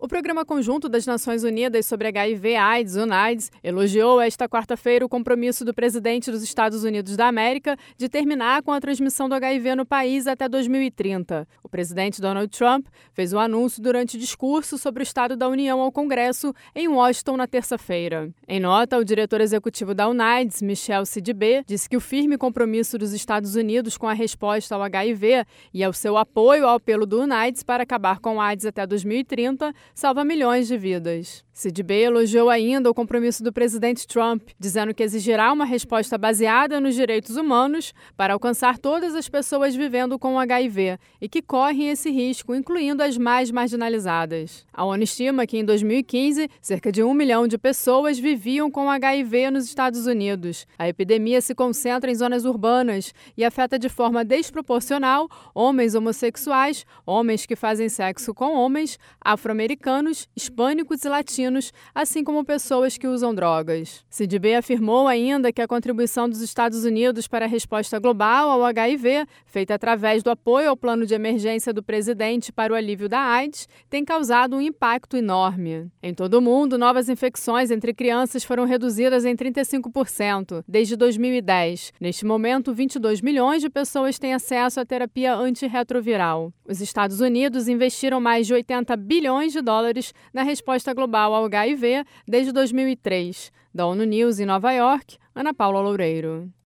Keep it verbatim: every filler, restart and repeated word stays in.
O Programa Conjunto das Nações Unidas sobre H I V/AIDS, UNAIDS, elogiou esta quarta-feira o compromisso do presidente dos Estados Unidos da América de terminar com a transmissão do H I V no país até dois mil e trinta. O presidente Donald Trump fez o anúncio durante discurso sobre o Estado da União ao Congresso em Washington na terça-feira. Em nota, o diretor executivo da UNAIDS, Michel Sidibe, disse que o firme compromisso dos Estados Unidos com a resposta ao H I V e ao seu apoio ao apelo do UNAIDS para acabar com a AIDS até dois mil e trinta salva milhões de vidas. Sidibe elogiou ainda o compromisso do presidente Trump, dizendo que exigirá uma resposta baseada nos direitos humanos para alcançar todas as pessoas vivendo com H I V e que correm esse risco, incluindo as mais marginalizadas. A ONU estima que em dois mil e quinze, cerca de um milhão de pessoas viviam com H I V nos Estados Unidos. A epidemia se concentra em zonas urbanas e afeta de forma desproporcional homens homossexuais, homens que fazem sexo com homens, afro-americanos, hispânicos e latinos, assim como pessoas que usam drogas. Sidibe afirmou ainda que a contribuição dos Estados Unidos para a resposta global ao H I V, feita através do apoio ao plano de emergência do presidente para o alívio da AIDS, tem causado um impacto enorme. Em todo o mundo, novas infecções entre crianças foram reduzidas em trinta e cinco por cento desde dois mil e dez. Neste momento, vinte e dois milhões de pessoas têm acesso à terapia antirretroviral. Os Estados Unidos investiram mais de oitenta bilhões de dólares na resposta global ao H I V desde dois mil e três. Da ONU News em Nova York, Ana Paula Loureiro.